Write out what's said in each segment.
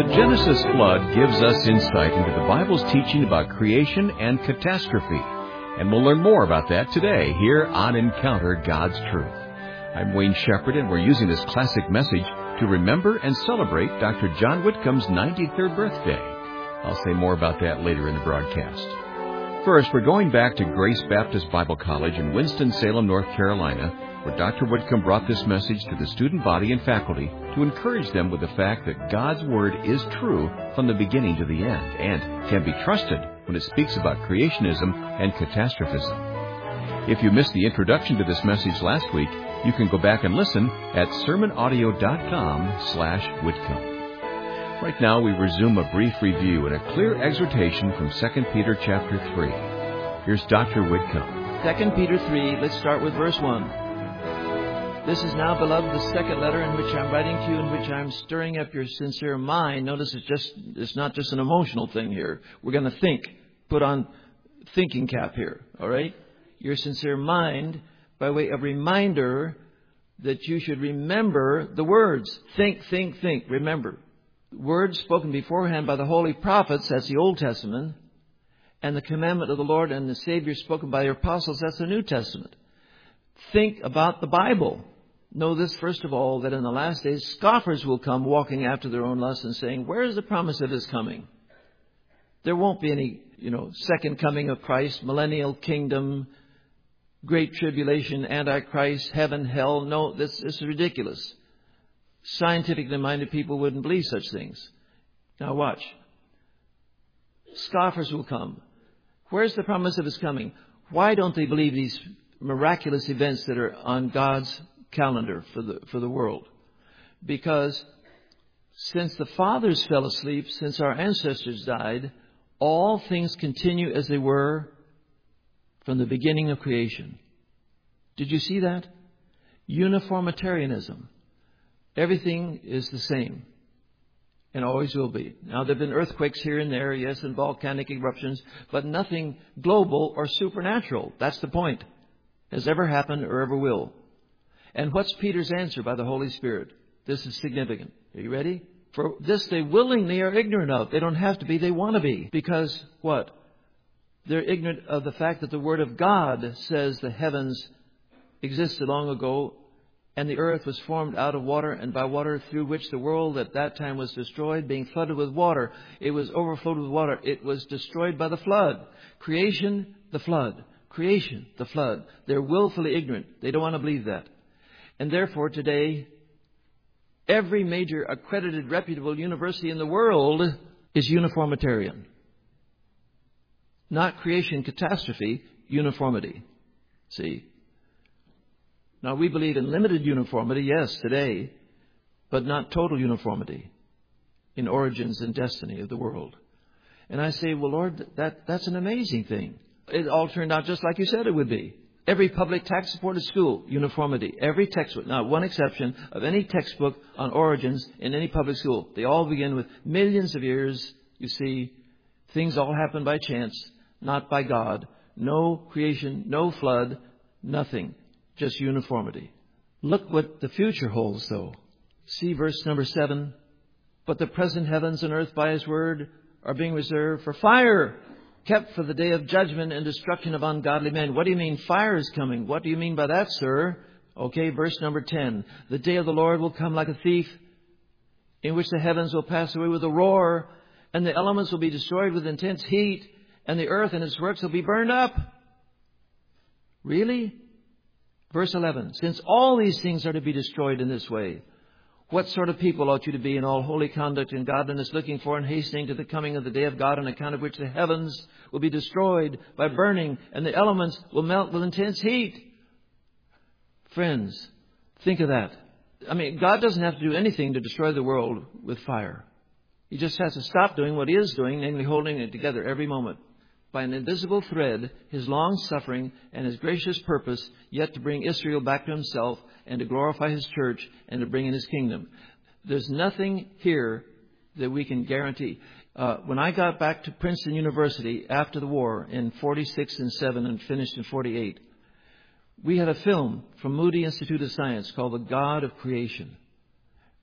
Genesis flood gives us insight into the Bible's teaching about creation and catastrophe. And we'll learn more about that today here on Encounter God's Truth. I'm Wayne Shepherd, and we're using this classic message to remember and celebrate Dr. John Whitcomb's 93rd birthday. I'll say more about that later in the broadcast. First, we're going back to Grace Baptist Bible College in Winston-Salem, North Carolina, where Dr. Whitcomb brought this message to the student body and faculty to encourage them with the fact that God's Word is true from the beginning to the end and can be trusted when it speaks about creationism and catastrophism. If you missed the introduction to this message last week, you can go back and listen at sermonaudio.com/Whitcomb. Right now, we resume a brief review and a clear exhortation from 2 Peter chapter 3. Here's Dr. Whitcomb. 2 Peter 3, let's start with verse 1. This is now, beloved, the second letter in which I'm writing to you, in which I'm stirring up your sincere mind. Notice it's not just an emotional thing here. We're going to think. Put on thinking cap here, all right? Your sincere mind by way of reminder that you should remember the words. Think, remember. Words spoken beforehand by the holy prophets, that's the Old Testament, and the commandment of the Lord and the Savior spoken by the apostles, that's the New Testament. Think about the Bible. Know this, first of all, that in the last days, scoffers will come walking after their own lusts and saying, where is the promise of His coming? There won't be any, second coming of Christ, millennial kingdom, great tribulation, antichrist, heaven, hell. No, this is ridiculous. Scientifically minded people wouldn't believe such things. Now watch. Scoffers will come. Where's the promise of His coming? Why don't they believe these miraculous events that are on God's calendar for the world? Because since the fathers fell asleep, since our ancestors died, all things continue as they were from the beginning of creation. Did you see that? Uniformitarianism. Everything is the same and always will be. Now, there have been earthquakes here and there, yes, and volcanic eruptions, but nothing global or supernatural. That's the point. Has ever happened or ever will. And what's Peter's answer by the Holy Spirit? This is significant. Are you ready? For this they willingly are ignorant of. They don't have to be, they want to be. Because what? They're ignorant of the fact that the Word of God says the heavens existed long ago, and the earth was formed out of water and by water, through which the world at that time was destroyed, being flooded with water. It was overflowed with water. It was destroyed by the flood. Creation, the flood. Creation, the flood. They're willfully ignorant. They don't want to believe that. And therefore today, every major accredited reputable university in the world is uniformitarian. Not creation catastrophe, uniformity. See? Now, we believe in limited uniformity, yes, today, but not total uniformity in origins and destiny of the world. And I say, well, Lord, that's an amazing thing. It all turned out just like you said it would be. Every public tax-supported school, uniformity. Every textbook, not one exception of any textbook on origins in any public school. They all begin with millions of years. You see, things all happen by chance, not by God. No creation, no flood, nothing. Just uniformity. Look what the future holds, though. See verse number 7. But the present heavens and earth by His word are being reserved for fire, kept for the day of judgment and destruction of ungodly men. What do you mean fire is coming? What do you mean by that, sir? Okay, verse number 10. The day of the Lord will come like a thief, in which the heavens will pass away with a roar, and the elements will be destroyed with intense heat, and the earth and its works will be burned up. Really? Verse 11, since all these things are to be destroyed in this way, what sort of people ought you to be in all holy conduct and godliness, looking for and hastening to the coming of the day of God, on account of which the heavens will be destroyed by burning, and the elements will melt with intense heat? Friends, think of that. God doesn't have to do anything to destroy the world with fire. He just has to stop doing what He is doing, namely holding it together every moment. By an invisible thread, His long suffering and His gracious purpose yet to bring Israel back to Himself and to glorify His church and to bring in His kingdom. There's nothing here that we can guarantee. When I got back to Princeton University after the war in 46 and 7 and finished in 48, we had a film from Moody Institute of Science called The God of Creation.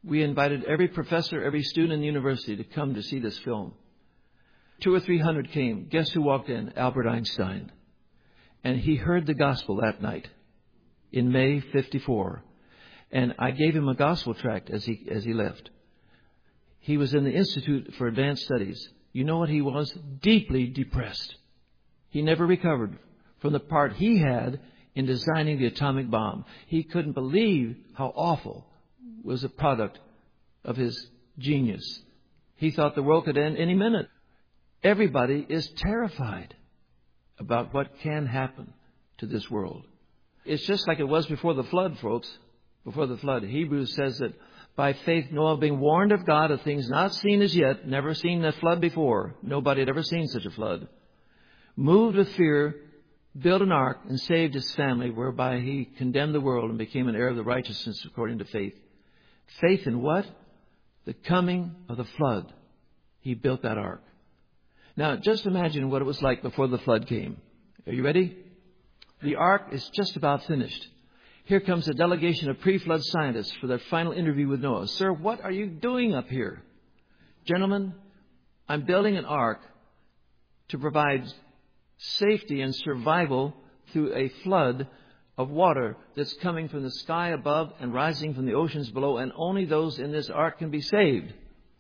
We invited every professor, every student in the university to come to see this film. 200 or 300 came. Guess who walked in? Albert Einstein. And he heard the gospel that night in May 54. And I gave him a gospel tract as he left. He was in the Institute for Advanced Studies. You know what he was? Deeply depressed. He never recovered from the part he had in designing the atomic bomb. He couldn't believe how awful was a product of his genius. He thought the world could end any minute. Everybody is terrified about what can happen to this world. It's just like it was before the flood, folks. Before the flood, Hebrews says that by faith Noah, being warned of God of things not seen as yet, never seen a flood before. Nobody had ever seen such a flood. Moved with fear, built an ark and saved his family, whereby he condemned the world and became an heir of the righteousness according to faith. Faith in what? The coming of the flood. He built that ark. Now, just imagine what it was like before the flood came. Are you ready? The ark is just about finished. Here comes a delegation of pre-flood scientists for their final interview with Noah. Sir, what are you doing up here? Gentlemen, I'm building an ark to provide safety and survival through a flood of water that's coming from the sky above and rising from the oceans below, and only those in this ark can be saved.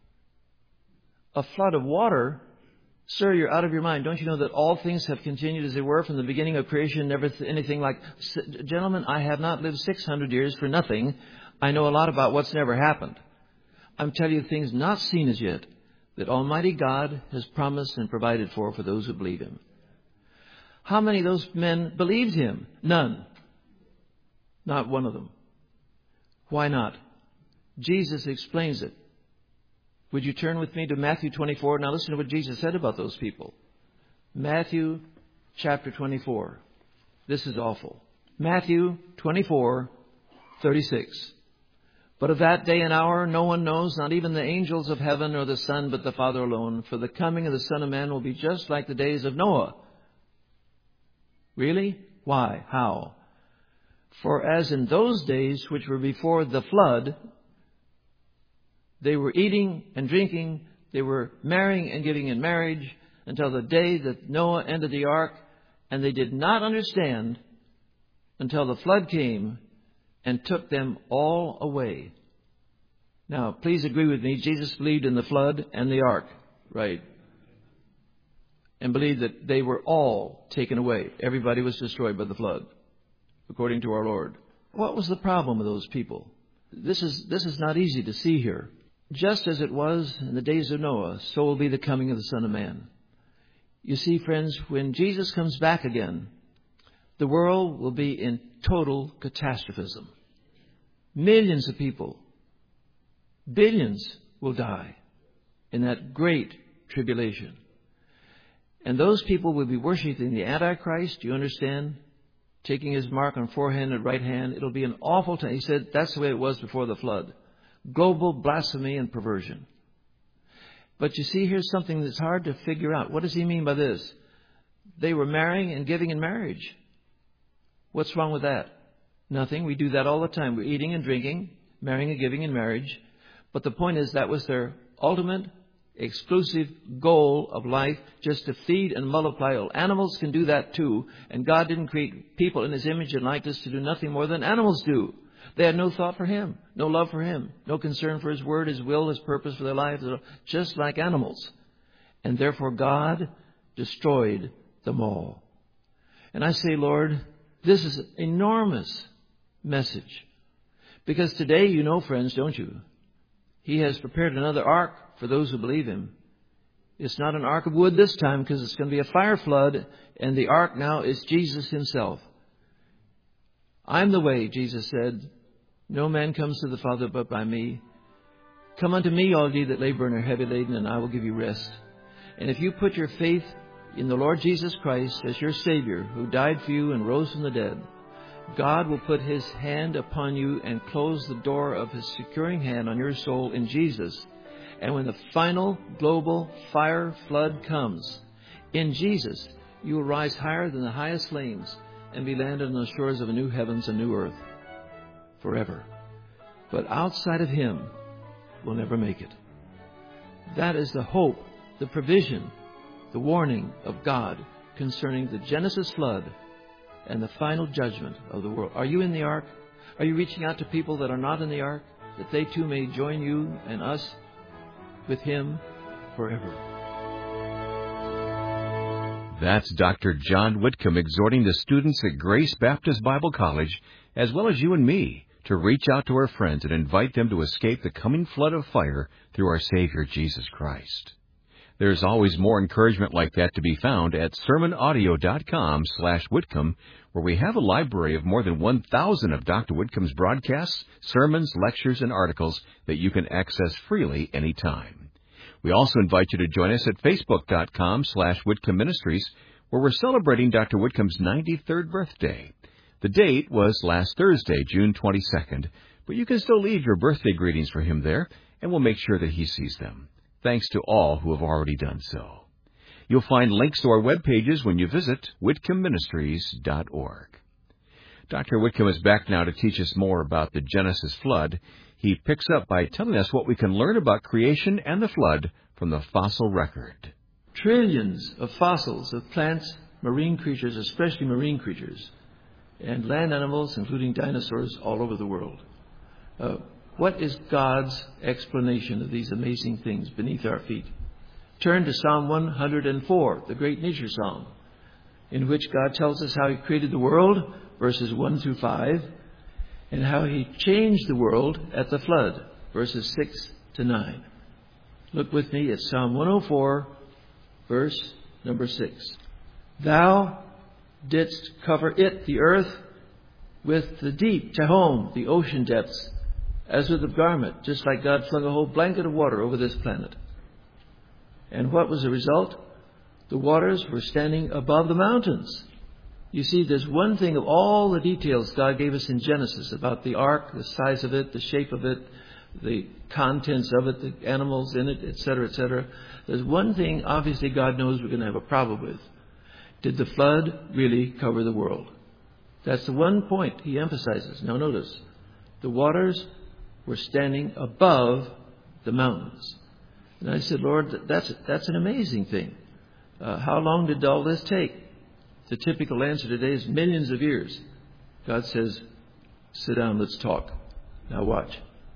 A flood of water? Sir, you're out of your mind. Don't you know that all things have continued as they were from the beginning of creation, never anything like... Gentlemen, I have not lived 600 years for nothing. I know a lot about what's never happened. I'm telling you things not seen as yet that Almighty God has promised and provided for those who believe Him. How many of those men believed Him? None. Not one of them. Why not? Jesus explains it. Would you turn with me to Matthew 24? Now listen to what Jesus said about those people. Matthew chapter 24. This is awful. Matthew 24:36. But of that day and hour no one knows, not even the angels of heaven or the Son, but the Father alone. For the coming of the Son of Man will be just like the days of Noah. Really? Why? How? For as in those days which were before the flood, they were eating and drinking, they were marrying and giving in marriage until the day that Noah entered the ark, and they did not understand until the flood came and took them all away. Now, please agree with me, Jesus believed in the flood and the ark, right? And believed that they were all taken away. Everybody was destroyed by the flood, according to our Lord. What was the problem with those people? This is not easy to see here. Just as it was in the days of Noah, so will be the coming of the Son of Man. You see, friends, when Jesus comes back again, the world will be in total catastrophism. Millions of people, billions will die in that great tribulation. And those people will be worshiping the Antichrist, do you understand? Taking his mark on forehead and right hand. It'll be an awful time. He said that's the way it was before the flood. Global blasphemy and perversion. But you see, here's something that's hard to figure out. What does he mean by this? They were marrying and giving in marriage. What's wrong with that? Nothing. We do that all the time. We're eating and drinking, marrying and giving in marriage. But the point is that was their ultimate, exclusive goal of life, just to feed and multiply. Well, animals can do that too. And God didn't create people in His image and likeness to do nothing more than animals do. They had no thought for Him, no love for Him, no concern for His word, His will, His purpose for their lives, just like animals. And therefore God destroyed them all. And I say, Lord, this is an enormous message. Because today, you know, friends, don't you? He has prepared another ark for those who believe Him. It's not an ark of wood this time, because it's going to be a fire flood, and the ark now is Jesus Himself. I'm the way, Jesus said. No man comes to the Father but by me. Come unto me, all ye that labor and are heavy laden, and I will give you rest. And if you put your faith in the Lord Jesus Christ as your Savior, who died for you and rose from the dead, God will put His hand upon you and close the door of His securing hand on your soul in Jesus. And when the final global fire flood comes, in Jesus, you will rise higher than the highest flames and be landed on the shores of a new heavens and new earth forever. But outside of Him, will never make it. That is the hope, the provision, the warning of God concerning the Genesis flood and the final judgment of the world. Are you in the ark? Are you reaching out to people that are not in the ark, that they too may join you and us with Him forever? That's Dr. John Whitcomb exhorting the students at Grace Baptist Bible College, as well as you and me, to reach out to our friends and invite them to escape the coming flood of fire through our Savior Jesus Christ. There's always more encouragement like that to be found at sermonaudio.com/Whitcomb, where we have a library of more than 1,000 of Dr. Whitcomb's broadcasts, sermons, lectures, and articles that you can access freely anytime. We also invite you to join us at facebook.com/Whitcomb Ministries, where we're celebrating Dr. Whitcomb's 93rd birthday. The date was last Thursday, June 22nd, but you can still leave your birthday greetings for him there, and we'll make sure that he sees them. Thanks to all who have already done so. You'll find links to our web pages when you visit whitcombministries.org. Dr. Whitcomb is back now to teach us more about the Genesis flood. He picks up by telling us what we can learn about creation and the flood from the fossil record. Trillions of fossils of plants, marine creatures, especially marine creatures, and land animals, including dinosaurs, all over the world. What is God's explanation of these amazing things beneath our feet? Turn to Psalm 104, the great nature psalm, in which God tells us how He created the world, verses 1 through 5, and how He changed the world at the flood, verses 6 to 9. Look with me at Psalm 104, verse number 6. Thou didst cover it, the earth, with the deep, Tehom, the ocean depths, as with a garment, just like God flung a whole blanket of water over this planet. And what was the result? The waters were standing above the mountains. You see, there's one thing of all the details God gave us in Genesis about the ark, the size of it, the shape of it, the contents of it, the animals in it, etc., etc. There's one thing, obviously, God knows we're going to have a problem with. Did the flood really cover the world? That's the one point He emphasizes. Now notice, the waters were standing above the mountains. And I said, Lord, that's an amazing thing. How long did all this take? The typical answer today is millions of years. God says, sit down, let's talk. Now watch.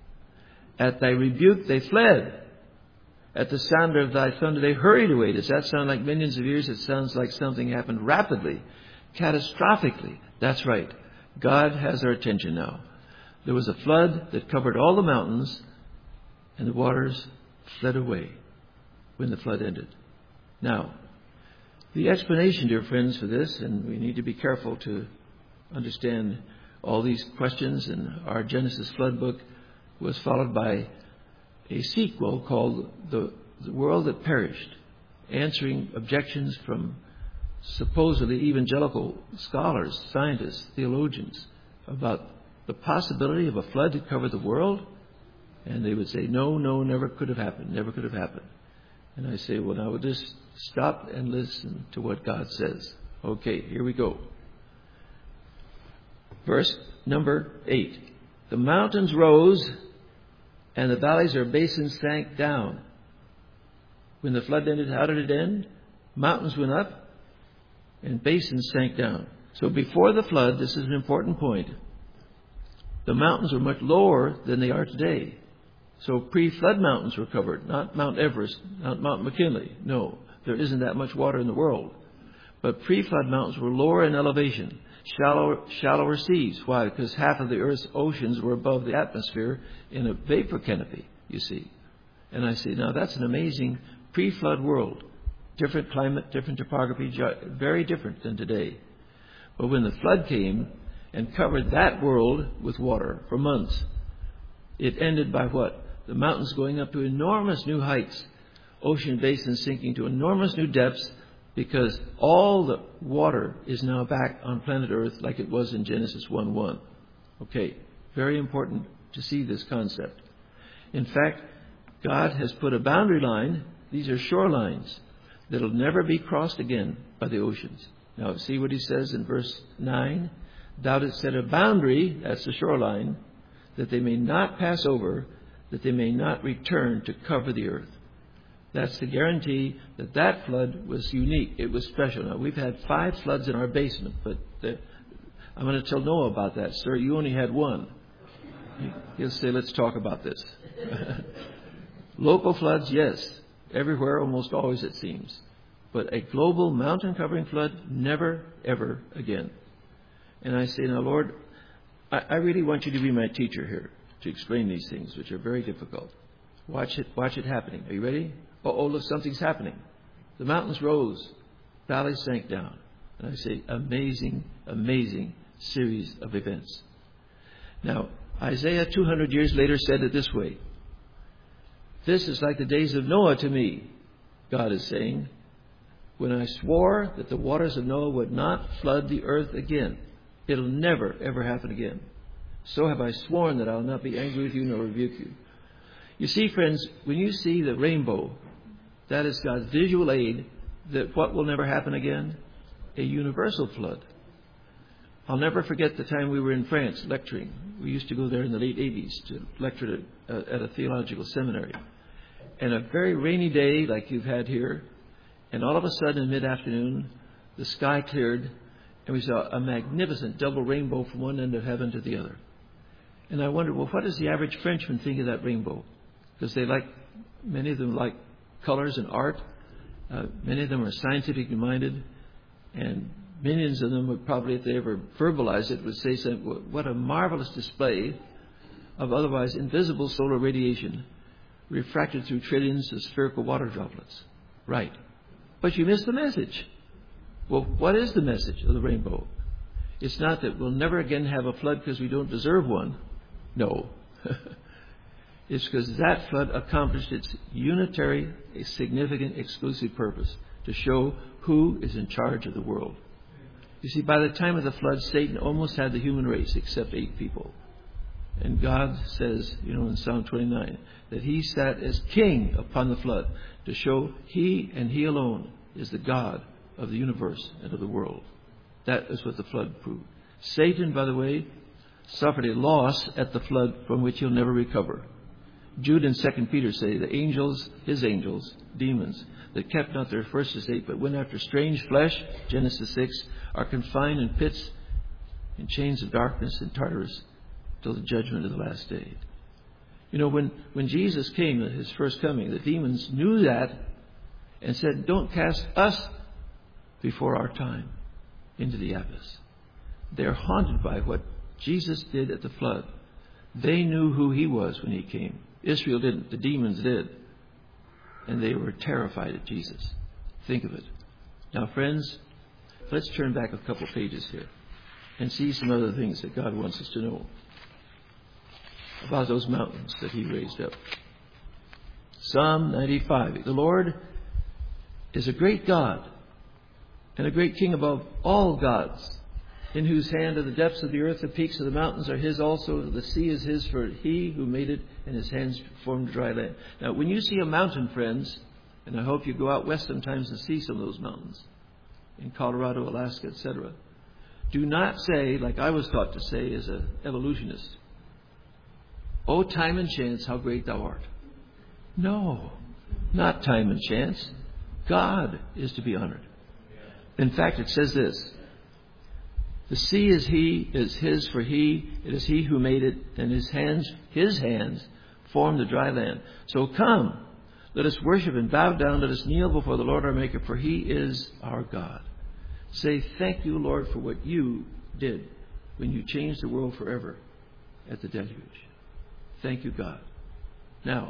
At thy rebuke they fled. At the sound of thy thunder they hurried away. Does that sound like millions of years? It sounds like something happened rapidly, catastrophically. That's right. God has our attention now. There was a flood that covered all the mountains, and the waters fled away when the flood ended. Now, the explanation, dear friends, for this, and we need to be careful to understand all these questions in our Genesis flood book, was followed by a sequel called The World That Perished, answering objections from supposedly evangelical scholars, scientists, theologians, about the possibility of a flood to cover the world. And they would say, no, never could have happened, never could have happened. And I say, well, now we'll just stop and listen to what God says. Okay, here we go. Verse number 8. The mountains rose, and the valleys or basins sank down. When the flood ended, how did it end? Mountains went up, and basins sank down. So before the flood, this is an important point, the mountains were much lower than they are today. So pre-flood mountains were covered, not Mount Everest, not Mount McKinley. No, there isn't that much water in the world. But pre-flood mountains were lower in elevation, shallower seas. Why? Because half of the Earth's oceans were above the atmosphere in a vapor canopy, you see. And I say, now that's an amazing pre-flood world. Different climate, different topography, very different than today. But when the flood came and covered that world with water for months, it ended by what? The mountains going up to enormous new heights, ocean basins sinking to enormous new depths, because all the water is now back on planet Earth like it was in Genesis 1:1. Okay, very important to see this concept. In fact, God has put a boundary line. These are shorelines that will never be crossed again by the oceans. Now, see what He says in verse 9? Thou didst set a boundary, that's the shoreline, that they may not pass over, that they may not return to cover the earth. That's the guarantee that that flood was unique. It was special. Now, we've had 5 floods in our basement, but I'm going to tell Noah about that. Sir, you only had one. He'll say, let's talk about this. Local floods, yes. Everywhere, almost always it seems. But a global mountain-covering flood, never, ever again. And I say, now, Lord, I really want you to be my teacher here to explain these things, which are very difficult. Watch it happening. Are you ready? Oh, look, something's happening. The mountains rose. Valleys sank down. And I say, amazing, amazing series of events. Now, Isaiah 200 years later said it this way. This is like the days of Noah to me, God is saying, when I swore that the waters of Noah would not flood the earth again. It'll never, ever happen again. So have I sworn that I'll not be angry with you nor rebuke you. You see, friends, when you see the rainbow, that is God's visual aid that what will never happen again? A universal flood. I'll never forget the time we were in France lecturing. We used to go there in the late 80s to lecture at a theological seminary. And a very rainy day like you've had here, and all of a sudden in mid-afternoon, the sky cleared, and we saw a magnificent double rainbow from one end of heaven to the other. And I wondered, well, what does the average Frenchman think of that rainbow? Because many of them like colors and art. Many of them are scientifically minded. And millions of them would probably, if they ever verbalize it, would say something, what a marvelous display of otherwise invisible solar radiation refracted through trillions of spherical water droplets. Right. But you missed the message. Well, what is the message of the rainbow? It's not that we'll never again have a flood because we don't deserve one. No. It's because that flood accomplished its unitary, significant, exclusive purpose to show who is in charge of the world. You see, by the time of the flood, Satan almost had the human race except 8 people. And God says, in Psalm 29, that he sat as king upon the flood to show he and he alone is the God of the universe and of the world. That is what the flood proved. Satan, by the way, suffered a loss at the flood from which he'll never recover. Jude and 2 Peter say the angels, his angels, demons, that kept not their first estate but went after strange flesh, Genesis 6, are confined in pits, in chains of darkness and Tartarus, till the judgment of the last day. When Jesus came at his first coming, the demons knew that and said, don't cast us before our time into the abyss. They're haunted by what Jesus did at the flood. They knew who he was when he came. Israel didn't. The demons did. And they were terrified of Jesus. Think of it. Now, friends, let's turn back a couple pages here and see some other things that God wants us to know about those mountains that he raised up. Psalm 95. The Lord is a great God and a great King above all gods, in whose hand are the depths of the earth, the peaks of the mountains are his also. The sea is his, for he who made it, and his hands formed dry land. Now, when you see a mountain, friends, and I hope you go out west sometimes and see some of those mountains, in Colorado, Alaska, etc., do not say, like I was taught to say as an evolutionist, "O time and chance, how great thou art." No, not time and chance. God is to be honored. In fact, it says this: the sea is his, for it is he who made it, and his hands formed the dry land. So come, let us worship and bow down, let us kneel before the Lord our Maker, for he is our God. Say, thank you, Lord, for what you did when you changed the world forever at the deluge. Thank you, God. Now,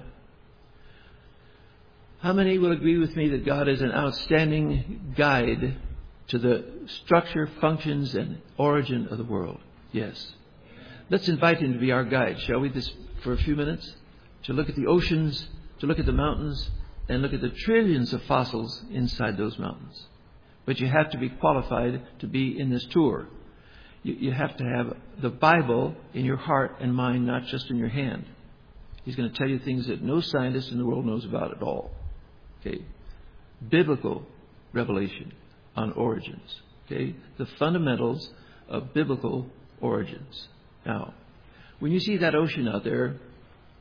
how many will agree with me that God is an outstanding guide to the structure, functions, and origin of the world? Yes. Let's invite him to be our guide, shall we, for a few minutes? To look at the oceans, to look at the mountains, and look at the trillions of fossils inside those mountains. But you have to be qualified to be in this tour. You have to have the Bible in your heart and mind, not just in your hand. He's going to tell you things that no scientist in the world knows about at all. Okay? Biblical revelation on origins. Okay? The fundamentals of biblical origins. Now, when you see that ocean out there,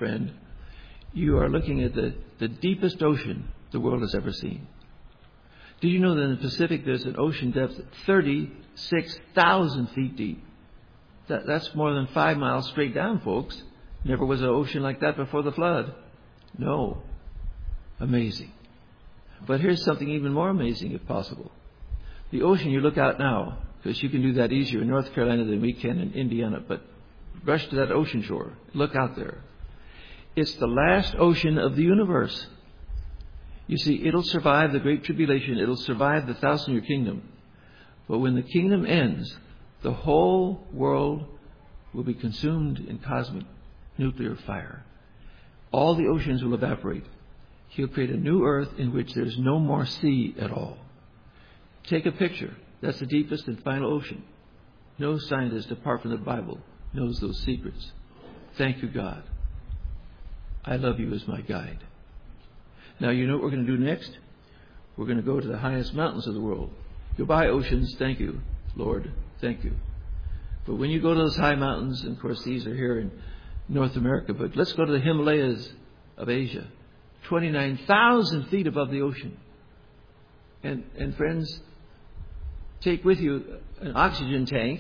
friend, you are looking at the deepest ocean the world has ever seen. Did you know that in the Pacific there's an ocean depth 36,000 feet deep? That's more than 5 miles straight down, folks. Never was an ocean like that before the flood. No. Amazing. But here's something even more amazing, if possible. The ocean, you look out now, because you can do that easier in North Carolina than we can in Indiana, but rush to that ocean shore. Look out there. It's the last ocean of the universe. You see, it'll survive the Great Tribulation. It'll survive the 1,000-year kingdom. But when the kingdom ends, the whole world will be consumed in cosmic nuclear fire. All the oceans will evaporate. He'll create a new earth in which there's no more sea at all. Take a picture. That's the deepest and final ocean. No scientist, apart from the Bible, knows those secrets. Thank you, God. I love you as my guide. Now, you know what we're going to do next? We're going to go to the highest mountains of the world. Goodbye, oceans. Thank you, Lord. Thank you. But when you go to those high mountains, and of course these are here in North America, but let's go to the Himalayas of Asia. 29,000 feet above the ocean. And friends, take with you an oxygen tank,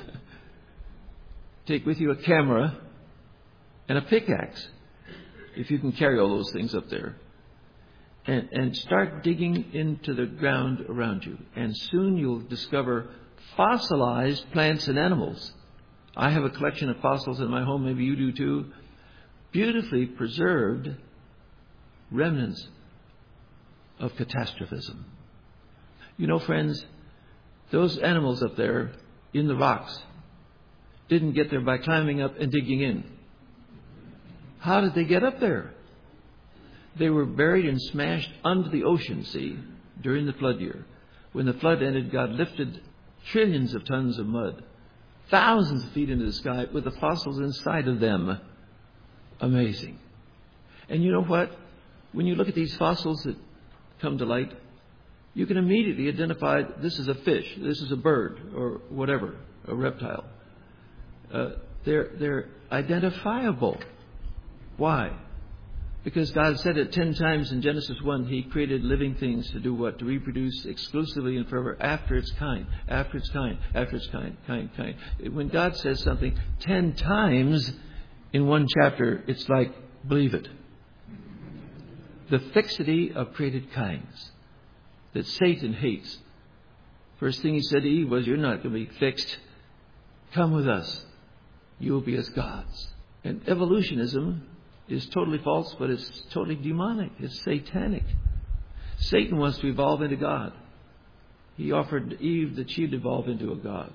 take with you a camera, and a pickaxe, if you can carry all those things up there. And start digging into the ground around you. And soon you'll discover fossilized plants and animals. I have a collection of fossils in my home, maybe you do too. Beautifully preserved remnants of catastrophism. You know, friends, those animals up there in the rocks didn't get there by climbing up and digging in. How did they get up there? They were buried and smashed under the ocean, see, during the flood year. When the flood ended, God lifted trillions of tons of mud, thousands of feet into the sky with the fossils inside of them. Amazing. And you know what? When you look at these fossils that come to light, you can immediately identify this is a fish, this is a bird, or whatever, a reptile. They're identifiable. Why? Because God said it 10 times in Genesis 1, He created living things to do what? To reproduce exclusively and forever after its kind, after its kind, after its kind. When God says something 10 times in one chapter, it's like, believe it. The fixity of created kinds that Satan hates. First thing he said to Eve was, you're not going to be fixed. Come with us. You will be as gods. And evolutionism is totally false, but it's totally demonic. It's satanic. Satan wants to evolve into God. He offered Eve that she'd evolve into a God.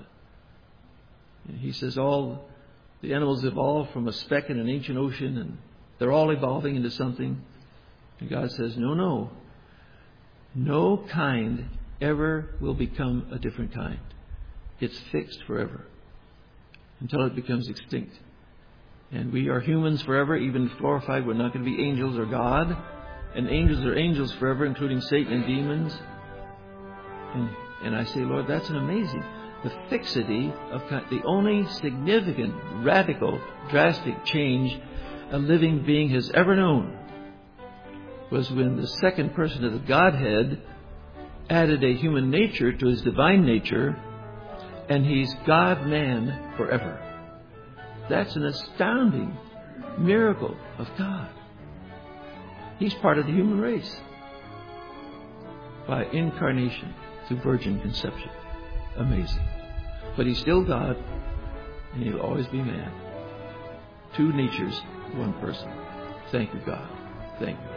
And he says all the animals evolved from a speck in an ancient ocean, and they're all evolving into something. And God says, no. No kind ever will become a different kind. It's fixed forever until it becomes extinct. And we are humans forever, even glorified. We're not going to be angels or God. And angels are angels forever, including Satan and demons. And I say, Lord, that's an amazing. The fixity of the only significant, radical, drastic change a living being has ever known was when the second person of the Godhead added a human nature to His divine nature, and He's God-man forever. That's an astounding miracle of God. He's part of the human race by incarnation through virgin conception. Amazing. But He's still God, and He'll always be man. Two natures, one person. Thank you, God. Thank you.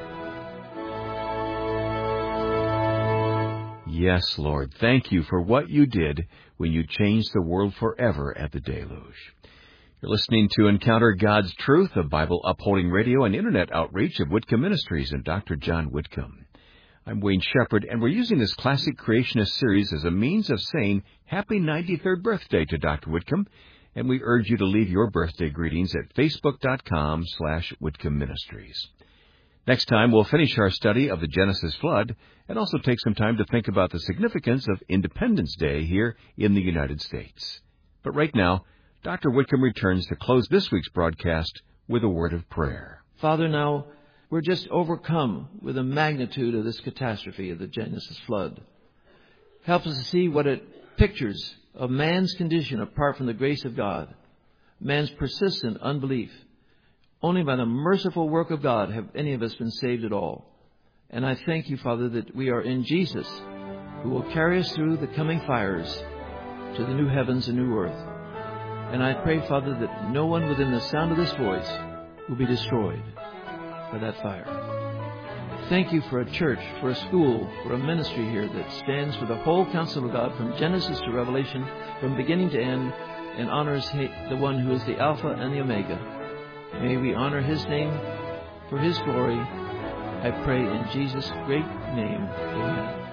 Yes, Lord, thank you for what you did when you changed the world forever at the deluge. You're listening to Encounter God's Truth, a Bible-upholding radio and internet outreach of Whitcomb Ministries and Dr. John Whitcomb. I'm Wayne Shepherd, and we're using this classic creationist series as a means of saying happy 93rd birthday to Dr. Whitcomb, and we urge you to leave your birthday greetings at facebook.com/Whitcomb Ministries. Next time, we'll finish our study of the Genesis flood and also take some time to think about the significance of Independence Day here in the United States. But right now, Dr. Whitcomb returns to close this week's broadcast with a word of prayer. Father, now we're just overcome with the magnitude of this catastrophe of the Genesis flood. Help us to see what it pictures of man's condition apart from the grace of God, man's persistent unbelief. Only by the merciful work of God have any of us been saved at all. And I thank you, Father, that we are in Jesus, who will carry us through the coming fires to the new heavens and new earth. And I pray, Father, that no one within the sound of this voice will be destroyed by that fire. Thank you for a church, for a school, for a ministry here that stands for the whole counsel of God from Genesis to Revelation, from beginning to end, and honors the one who is the Alpha and the Omega. May we honor His name for His glory. I pray in Jesus' great name. Amen.